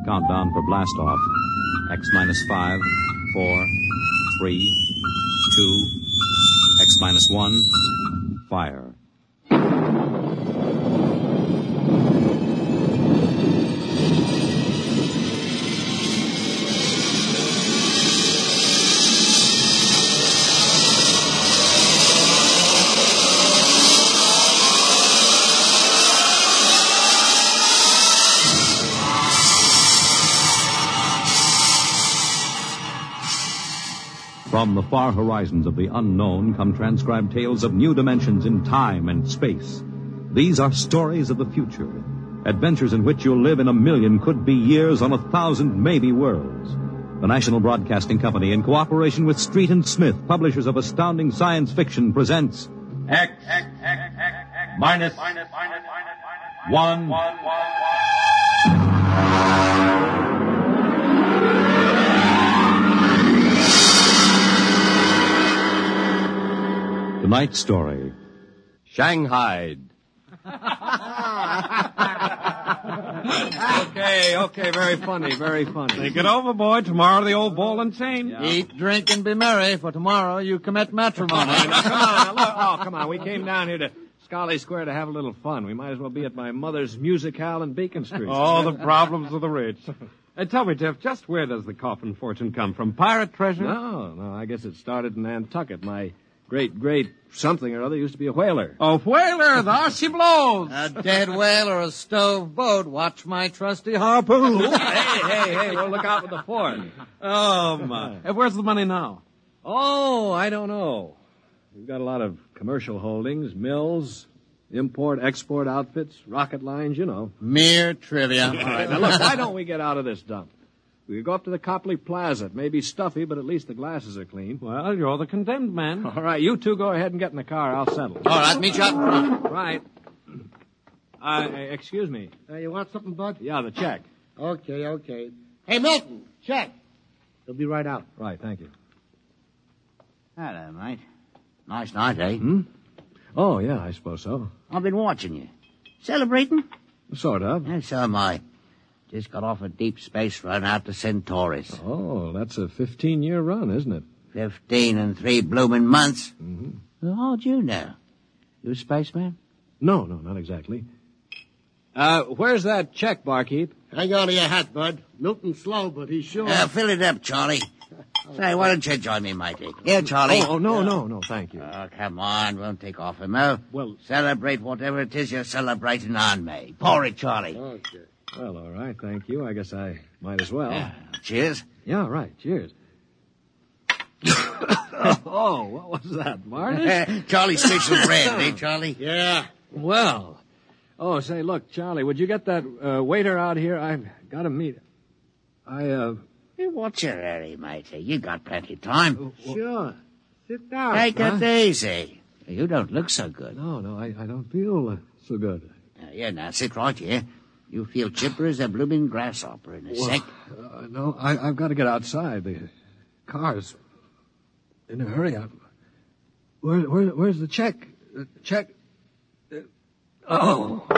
countdown for blastoff. X minus 5, 4, 3, 2, X minus 1, fire. From the far horizons of the unknown come transcribed tales of new dimensions in time and space. These are stories of the future, adventures in which you'll live in a million could-be years on 1,000 maybe worlds. The National Broadcasting Company, in cooperation with Street and Smith, publishers of astounding science fiction, presents X minus 1. Tonight's story, Shanghai. Okay, very funny. Think it over, boy. Tomorrow the old ball and chain. Yeah. Eat, drink, and be merry, for tomorrow you commit matrimony. Come on. We came down here to Scully Square to have a little fun. We might as well be at my mother's music hall in Beacon Street. Oh, the problems of the rich. Tell me, Jeff, just where does the coffin fortune come from? Pirate treasure? No, I guess it started in Nantucket. My great something or other used to be a whaler. Oh, whaler, there she blows. A dead whale or a stove boat. Watch my trusty harpoon. hey, we'll look out for the fort. Oh, my. Where's the money now? Oh, I don't know. We've got a lot of commercial holdings, mills, import-export outfits, rocket lines, you know. Mere trivia. All right, now look, why don't we get out of this dump? We could go up to the Copley Plaza. It may be stuffy, but at least the glasses are clean. Well, you're the condemned man. All right, you two go ahead and get in the car. I'll settle. All right, meet you out in front. Right. Excuse me. You want something, Bud? Yeah, the check. Okay. Hey, Milton, check. They'll be right out. Right, thank you. Hello, mate. Nice night, eh? Oh, yeah, I suppose so. I've been watching you. Celebrating? Sort of. Yeah, so am I. Just got off a deep space run out to Centaurus. Oh, that's a 15-year run, isn't it? 15 and 3 blooming months. Mm-hmm. Well, how'd you know? You a spaceman? No, not exactly. Where's that check, barkeep? Hang on to your hat, Bud. Milton's slow, but he's sure. Fill it up, Charlie. Say, why don't you join me, matey? Here, Charlie. Oh, no, thank you. Oh, come on, won't take off him, oh? Well, celebrate whatever it is you're celebrating on me. Pour it, Charlie. Okay. Well, all right, thank you. I guess I might as well. Cheers. Yeah, right, cheers. Oh, what was that, Marty? Charlie's special brand, eh, Charlie? Yeah. Well. Oh, say, look, Charlie, would you get that waiter out here? I've got to meet. Hey, what's your hurry, matey? You got plenty of time. Sure. Sit down. Take it easy. You don't look so good. No, I don't feel so good. Now, sit right here. You feel chipper as a blooming grasshopper in a sec. No, I've got to get outside. The car's in a hurry. Where's the check? The check? Oh.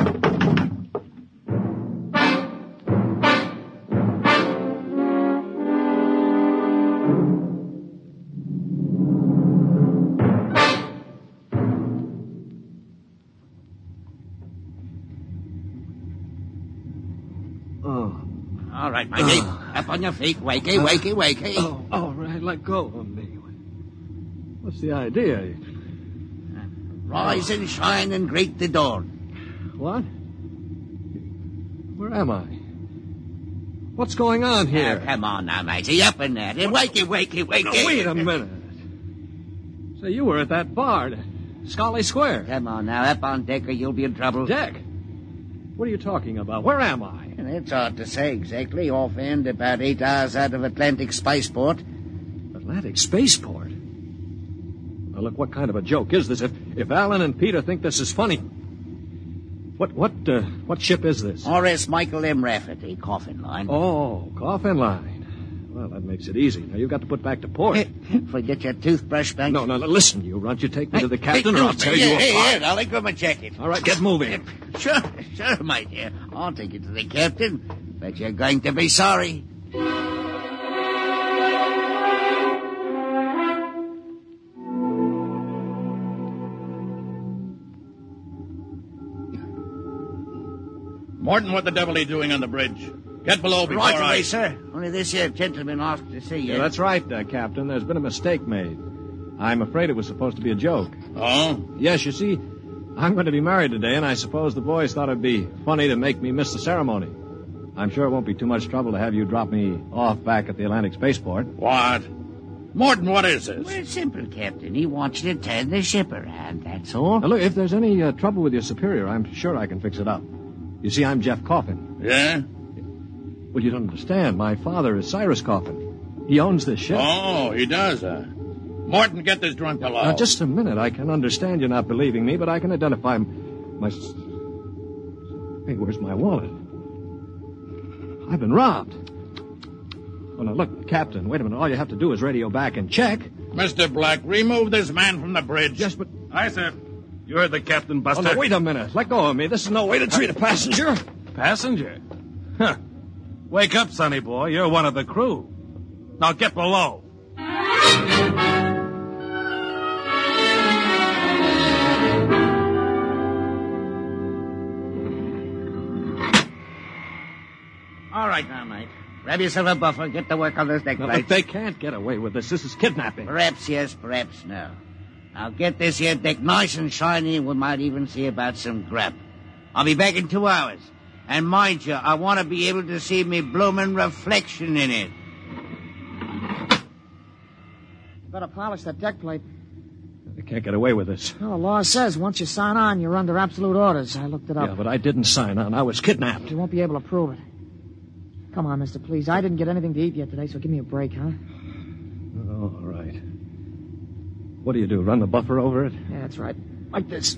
All right, matey. Up on your feet. Wakey. Oh, all right, let go of me. What's the idea? Rise and shine and greet the dawn. What? Where am I? What's going on here? Come on now, matey. Up in there. Wakey. No, wait a minute. Say, you were at that bar, Scully Square. Come on now. Up on deck or you'll be in trouble. Deck? What are you talking about? Where am I? It's hard to say exactly. Offhand, about 8 hours out of Atlantic Spaceport. Atlantic Spaceport? Now, look, what kind of a joke is this? If Alan and Peter think this is funny... What ship is this? R.S. Michael M. Rafferty, Coffin Line. Oh, Coffin Line. Well, that makes it easy. Now, you've got to put back to port. Forget your toothbrush, Banks? No, listen, you runt. You take me to the captain or I'll tear you apart. Here, darling, grab my jacket. All right, get moving. Sure, mate. Here, I'll take you to the captain. But you're going to be sorry. Morton, what the devil are you doing on the bridge? Get below before Right away, sir. Only this here gentleman asked to see you. Yeah, that's right, Captain. There's been a mistake made. I'm afraid it was supposed to be a joke. Oh? Yes, you see, I'm going to be married today, and I suppose the boys thought it'd be funny to make me miss the ceremony. I'm sure it won't be too much trouble to have you drop me off back at the Atlantic Spaceport. What? Morton, what is this? Well, it's simple, Captain. He wants you to turn the ship around, that's all. Now, look, if there's any trouble with your superior, I'm sure I can fix it up. You see, I'm Jeff Coffin. Yeah? Well, you don't understand. My father is Cyrus Coffin. He owns this ship. Oh, he does, Morton, get this drunk below. Now, just a minute. I can understand you not believing me, but I can identify my... Hey, where's my wallet? I've been robbed. Oh, now, look, Captain, wait a minute. All you have to do is radio back and check. Mr. Black, remove this man from the bridge. Yes, but... Aye, sir. You heard the captain, Buster. Oh, no, wait a minute. Let go of me. This is no way to treat a passenger. Passenger? Huh. Wake up, sonny boy. You're one of the crew. Now get below. All right now, mate. Grab yourself a buffer. Get to work on those deck No, plates. but they can't get away with this. This is kidnapping. Perhaps yes, perhaps no. Now get this here deck nice and shiny, and we might even see about some grub. I'll be back in 2 hours. And mind you, I want to be able to see me bloomin' reflection in it. Better polish that deck plate. They can't get away with this. Well, the law says once you sign on, you're under absolute orders. I looked it up. Yeah, but I didn't sign on. I was kidnapped. You won't be able to prove it. Come on, mister, please. I didn't get anything to eat yet today, so give me a break, huh? Oh, all right. What do? Run the buffer over it? Yeah, that's right. Like this.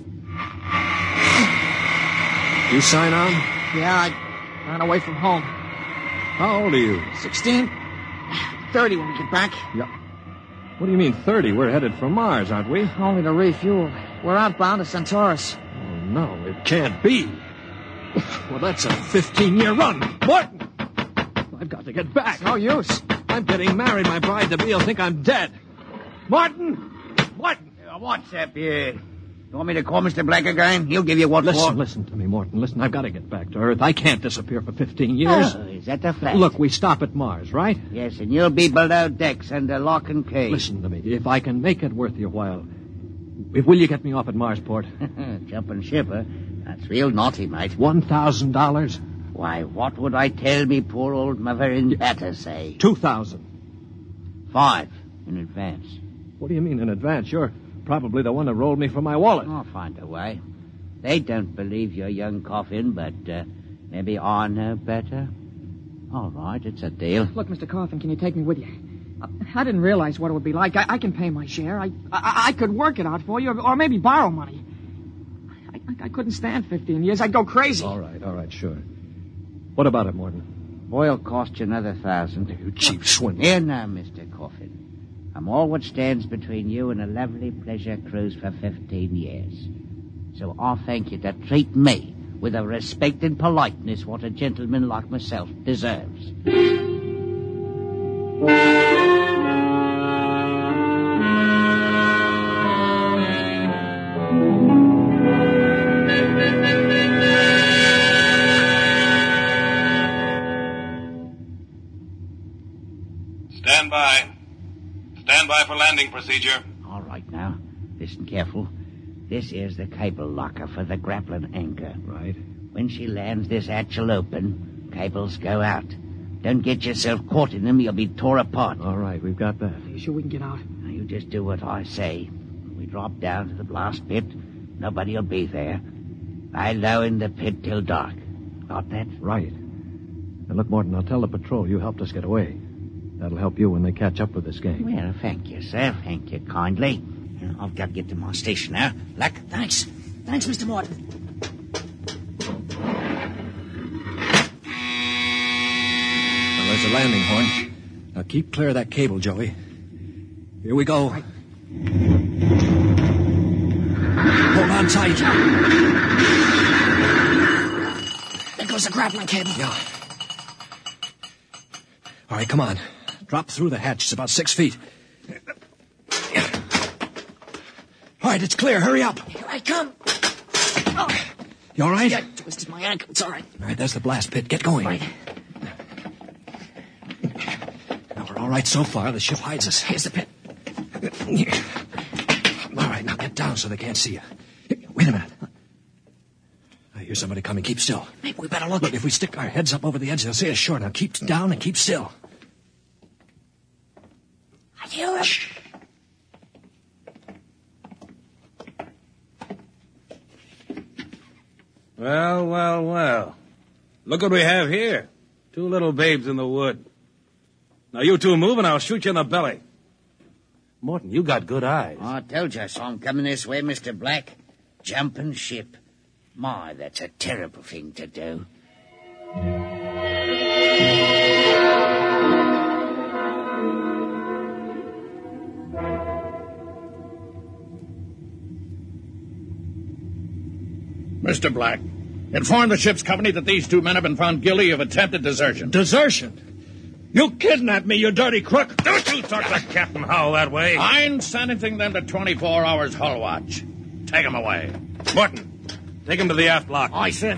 You sign on? Yeah, I ran away from home. How old are you? 16? 30 when we get back. Yeah. What do you mean 30? We're headed for Mars, aren't we? Only to refuel. We're outbound to Centaurus. Oh, no, it can't be. Well, that's a 15-year run. Morton! I've got to get back. No use. I'm getting married. My bride-to-be will think I'm dead. Martin! Martin! What's up here? You want me to call Mr. Black again? He'll give you what for. Listen to me, Morton. Listen, I've got to get back to Earth. I can't disappear for 15 years. Oh, is that the fact? Look, we stop at Mars, right? Yes, and you'll be below decks under lock and key. Listen to me. If I can make it worth your while, will you get me off at Marsport? Jumping ship, huh? That's real naughty, mate. $1,000? Why, what would I tell me poor old mother in better say? $2,000. 5 in advance. What do you mean in advance? You're probably the one that rolled me for my wallet. I'll find a way. They don't believe your young Coffin, but maybe I know better. All right, it's a deal. Look, Mr. Coffin, can you take me with you? I didn't realize what it would be like. I can pay my share. I could work it out for you, or maybe borrow money. I couldn't stand 15 years. I'd go crazy. All right, sure. What about it, Morton? Oil cost you another 1,000. You cheap swindler. Here now, Mr. Coffin. I'm all what stands between you and a lovely pleasure cruise for 15 years. So I'll thank you to treat me with the respect and politeness what a gentleman like myself deserves. Stand by. Stand by for landing procedure. All right now. Listen careful. This is the cable locker for the grappling anchor. Right. When she lands, this hatch will open. Cables go out. Don't get yourself caught in them. You'll be tore apart. All right, we've got that. You sure we can get out? Now, you just do what I say. When we drop down to the blast pit, nobody will be there. Lie low in the pit till dark. Got that? Right. And look, Morton, I'll tell the patrol you helped us get away. That'll help you when they catch up with this gang. Well, thank you, sir. Thank you kindly. I've got to get to my station now. Luck. Thanks. Thanks, Mr. Morton. Well, there's a landing horn. Now keep clear of that cable, Joey. Here we go. Right. Hold on tight. There goes the grappling cable. Yeah. All right, come on. Drop through the hatch. It's about 6 feet. All right, it's clear. Hurry up. Here I come. You all right? I twisted my ankle. It's all right. All right, there's the blast pit. Get going. Right. Now, we're all right so far. The ship hides us. Here's the pit. All right, now get down so they can't see you. Wait a minute. I hear somebody coming. Keep still. Maybe we better look. Look, if we stick our heads up over the edge, they'll see us short. Now keep down and keep still. I hear him. Shh. Well, well, well. Look what we have here. 2 little babes in the wood. Now, you two move and I'll shoot you in the belly. Morton, you got good eyes. I told you I saw him coming this way, Mr. Black. Jumping ship. My, that's a terrible thing to do. Mr. Black, inform the ship's company that these 2 men have been found guilty of attempted desertion. Desertion? You kidnapped me, you dirty crook. Don't you talk to Captain Howell that way. I'm sentencing them to 24 hours hull watch. Take them away. Morton, take him to the aft lock. Aye, sir.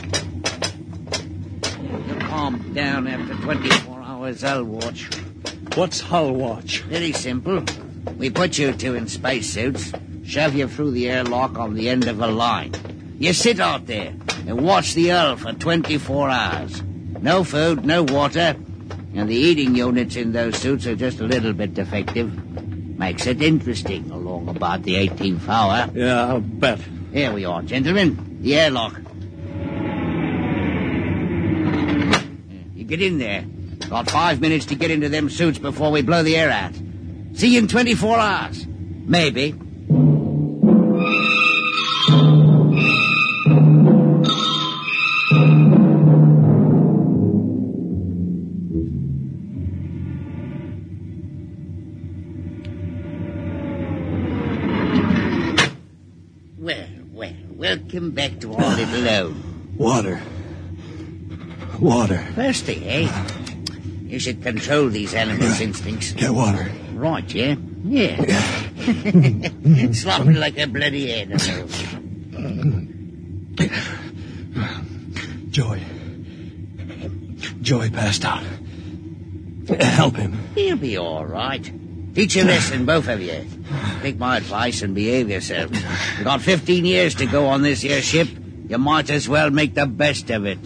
You calm down after 24 hours hull watch. What's hull watch? Very simple. We put you 2 in spacesuits, shove you through the airlock on the end of a line. You sit out there and watch the hull for 24 hours. No food, no water, and the eating units in those suits are just a little bit defective. Makes it interesting along about the 18th hour. Yeah, I'll bet. Here we are, gentlemen. The airlock. You get in there. Got 5 minutes to get into them suits before we blow the air out. See you in 24 hours. Maybe. Welcome back to our little home. Water. Thirsty, eh? You should control these animals' instincts. Get water. Right, yeah? Yeah. Slopping like a bloody animal. Joey passed out. Help him. He'll be all right. Teach a lesson, both of you. Take my advice and behave yourselves. You've got 15 years to go on this here ship. You might as well make the best of it.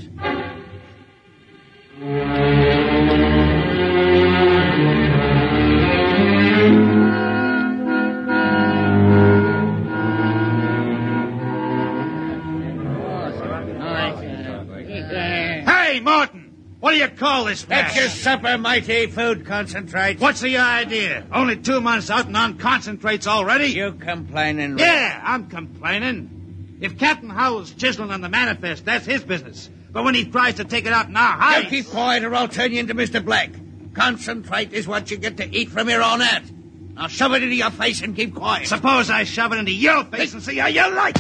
Hey, Morton! What do you call this mess? That's your supper, mighty food concentrate. What's the idea? Only 2 months out and on concentrates already? You complaining? Yeah, I'm complaining. If Captain Howell's chiseling on the manifest, that's his business. But when he tries to take it out in our hides... You keep quiet or I'll turn you into Mr. Black. Concentrate is what you get to eat from here on out. Now shove it into your face and keep quiet. Suppose I shove it into your face and see how you like it.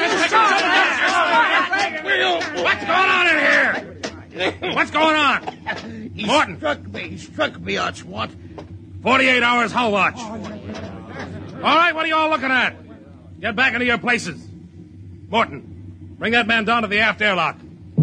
What's going on in here? What's going on? Morton. He struck me, that's what. 48 hours hull watch. All right, what are you all looking at? Get back into your places. Morton, bring that man down to the aft airlock.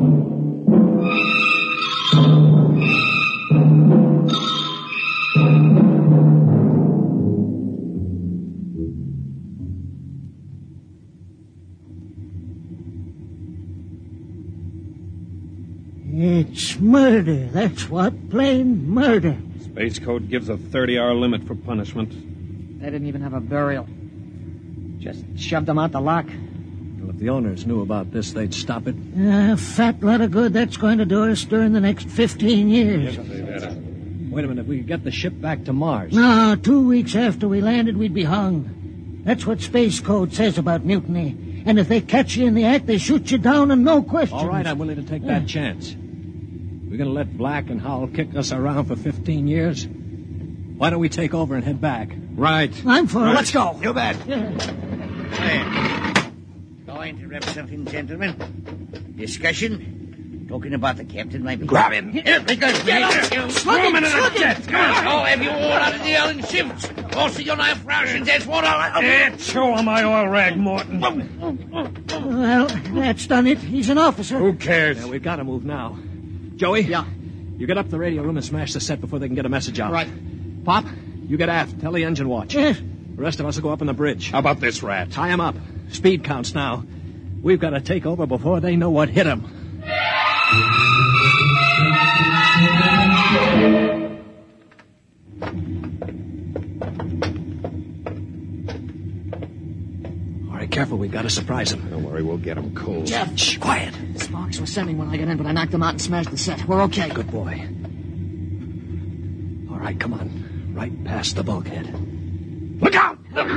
It's murder, that's what. Plain murder. Space Code gives a 30-hour limit for punishment. They didn't even have a burial. Just shoved them out the lock. Well, if the owners knew about this, they'd stop it. A fat lot of good that's going to do us during the next 15 years. Wait a minute. If we could get the ship back to Mars. No, 2 weeks after we landed, we'd be hung. That's what Space Code says about mutiny. And if they catch you in the act, they shoot you down and no questions. All right, I'm willing to take that chance. We're going to let Black and Howell kick us around for 15 years? Why don't we take over and head back? Right. I'm for it. Let's go. You bet. Going to interrupt something, gentlemen. Discussion. Talking about the captain, maybe. Grab him. Here, because Slug him into the jet. Come on. I'll have you all out of the Ellen shifts. Also, you'll have rations. That's what I'll... Show him my oil rag, Morton. Well, that's done it. He's an officer. Who cares? Yeah, we've got to move now. Joey? Yeah. You get up to the radio room and smash the set before they can get a message out. Right. Pop, you get aft. Tell the engine watch. Yes. The rest of us will go up on the bridge. How about this rat? Tie him up. Speed counts now. We've got to take over before they know what hit them. All right, careful. We've got to surprise him. Don't worry, we'll get him cold. Jeff, Shh, quiet. sparks were sending when I got in, but I knocked them out and smashed the set. We're okay. Good boy. All right, come on. Right past the bulkhead. Look out!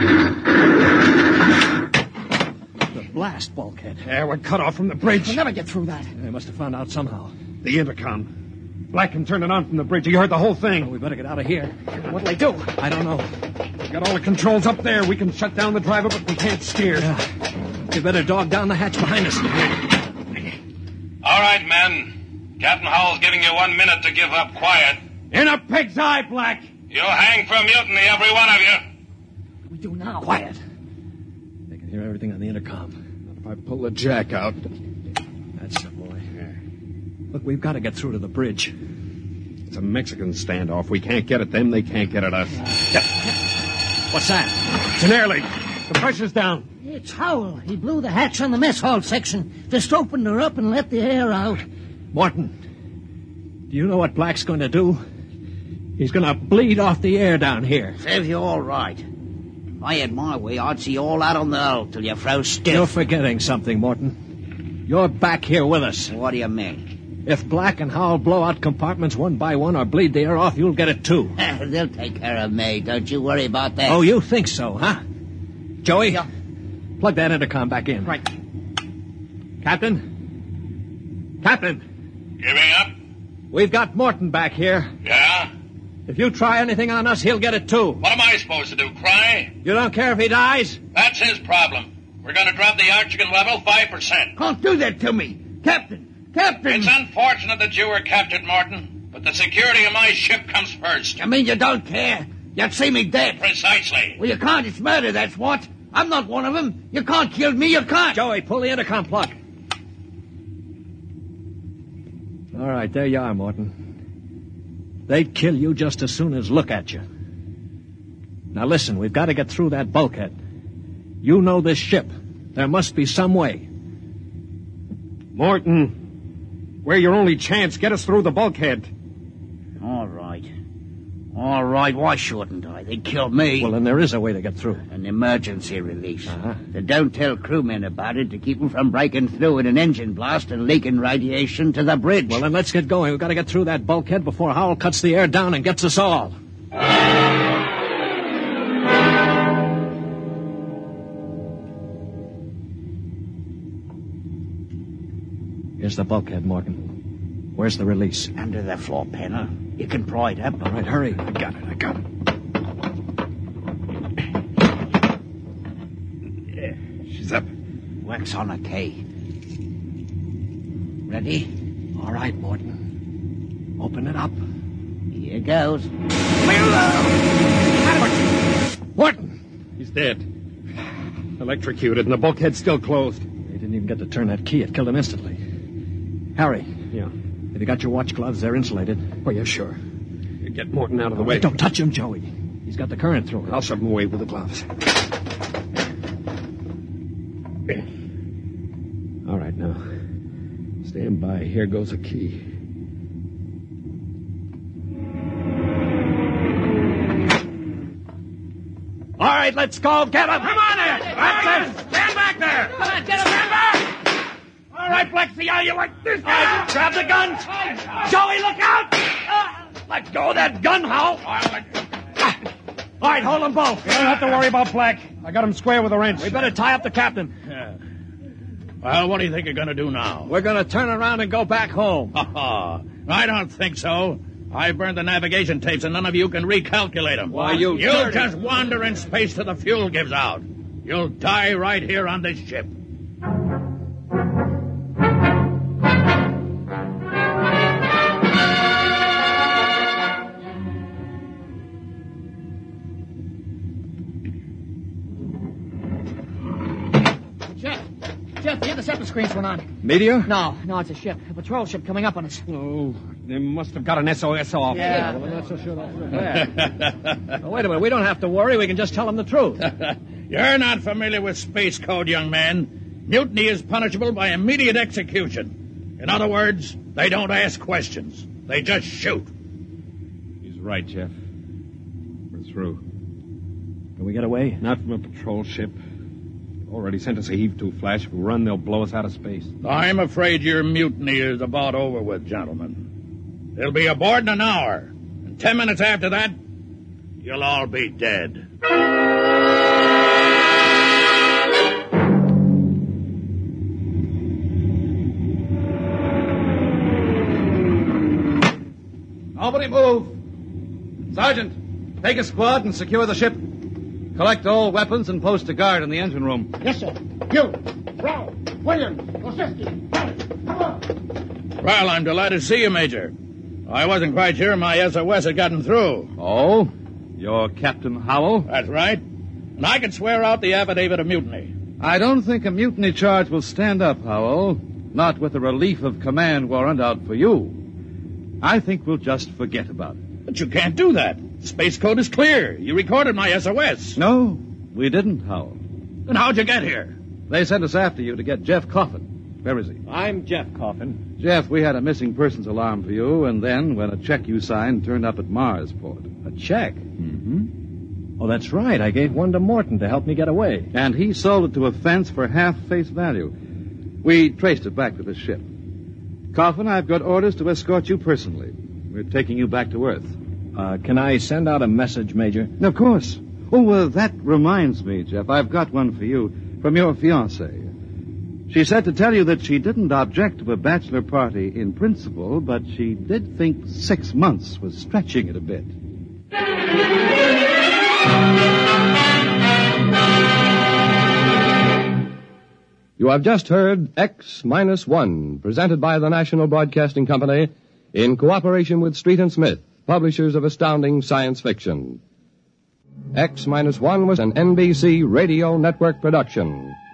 The blast bulkhead. Yeah, we're cut off from the bridge. We'll never get through that. They must have found out somehow. The intercom. Black can turn it on from the bridge. You heard the whole thing. Well, we better get out of here. What'll they do? I don't know. We got all the controls up there. We can shut down the driver, but we can't steer. Yeah. You better dog down the hatch behind us. All right, men. Captain Howell's giving you 1 minute to give up. Quiet. In a pig's eye, Black. You'll hang for mutiny, every one of you. What do we do now? Quiet. They can hear everything on the intercom. Not if I pull the jack out. That's the boy. Look, we've got to get through to the bridge. It's a Mexican standoff. We can't get at them. They can't get at us. What's that? It's an air leak. The pressure's down. It's Howell. He blew the hatch on the mess hall section. Just opened her up and let the air out. Morton, do you know what Black's going to do? He's going to bleed off the air down here. Serves you all right. If I had my way, I'd see you all out on the hull till you froze stiff. You're forgetting something, Morton. You're back here with us. What do you mean? If Black and Howell blow out compartments one by one or bleed the air off, you'll get it too. They'll take care of me. Don't you worry about that. Oh, you think so, huh? Joey? Yeah. Plug that intercom back in. Right. Captain? Captain, Giving up? we've got Morton back here. Yeah? If you try anything on us, he'll get it too. What am I supposed to do, cry? You don't care if he dies? That's his problem. We're going to drop the oxygen level 5%. Don't do that to me. Captain! Captain! It's unfortunate that you were captured, Morton, but the security of my ship comes first. You mean you don't care? You'd see me dead. Precisely. Well, you can't. It's murder, that's what. I'm not one of them. You can't kill me. You can't. Joey, pull the intercom plug. All right, there you are, Morton. They'd kill you just as soon as look at you. Now listen, we've got to get through that bulkhead. You know this ship. There must be some way. Morton, we're your only chance. Get us through the bulkhead. All right. All right, why shouldn't I? They'd kill me. Well, then there is a way to get through. An emergency release. Uh-huh. So don't tell crewmen about it to keep them from breaking through in an engine blast and leaking radiation to the bridge. Well, then let's get going. We've got to get through that bulkhead before Howell cuts the air down and gets us all. Here's the bulkhead, Morgan. Where's the release? Under the floor panel. You can pry it up. All right, hurry. I got it. Yeah, she's up. Works on a key. Ready? All right, Morton. Open it up. Here goes. Morton! He's dead. Electrocuted, and the bulkhead's still closed. They didn't even get to turn that key. It killed him instantly. Harry. Yeah. Have you got your watch gloves? They're insulated. Oh, yeah, sure. You get Morton out of the way. Don't touch him, Joey. He's got the current through him. I'll shove him away with the gloves. All right, now. Stand by. Here goes a key. All right, let's go. Get him. Come on there! That's it! Stand back there! Come on, get him. Stand back! All right, Black, see how you like this? Grab the gun! Joey, look out! Let go of that gun, Hal! All right, hold them both. You don't have to worry about Black. I got him square with a wrench. We better tie up the captain. Well, what do you think you're going to do now? We're going to turn around and go back home. I don't think so. I burned the navigation tapes, and none of you can recalculate them. Why, you You'll dirty- just wander in space till the fuel gives out. You'll die right here on this ship. screens went on. Meteor? No, it's a ship. A patrol ship coming up on us. Oh, they must have got an SOS off. Yeah. Well, that's a shit off. Well, wait a minute. We don't have to worry. We can just tell them the truth. You're not familiar with Space Code, young man. Mutiny is punishable by immediate execution. In other words, they don't ask questions. They just shoot. He's right, Jeff. We're through. Can we get away? Not from a patrol ship. Already sent us a heave-to flash. If we run, they'll blow us out of space. I'm afraid your mutiny is about over with, gentlemen. They'll be aboard in an hour. And 10 minutes after that, you'll all be dead. Nobody move. Sergeant, take a squad and secure the ship. Collect all weapons and post a guard in the engine room. Yes, sir. You, Brown, Williams, Osinski, come on. Well, I'm delighted to see you, Major. I wasn't quite sure my SOS had gotten through. Oh? You're Captain Howell? That's right. And I can swear out the affidavit of mutiny. I don't think a mutiny charge will stand up, Howell. Not with the relief of command warrant out for you. I think we'll just forget about it. But you can't do that. The Space Code is clear. You recorded my SOS. No, we didn't, Howell. Then how'd you get here? They sent us after you to get Jeff Coffin. Where is he? I'm Jeff Coffin. Jeff, we had a missing persons alarm for you, and then when a check you signed turned up at Marsport. A check? Mm-hmm. Oh, that's right. I gave one to Morton to help me get away. And he sold it to a fence for half face value. We traced it back to the ship. Coffin, I've got orders to escort you personally. We're taking you back to Earth. Can I send out a message, Major? Of course. Oh, that reminds me, Jeff. I've got one for you from your fiancée. She said to tell you that she didn't object to a bachelor party in principle, but she did think 6 months was stretching it a bit. You have just heard X-1, presented by the National Broadcasting Company in cooperation with Street and Smith, publishers of astounding science fiction. X-1 was an NBC Radio Network production.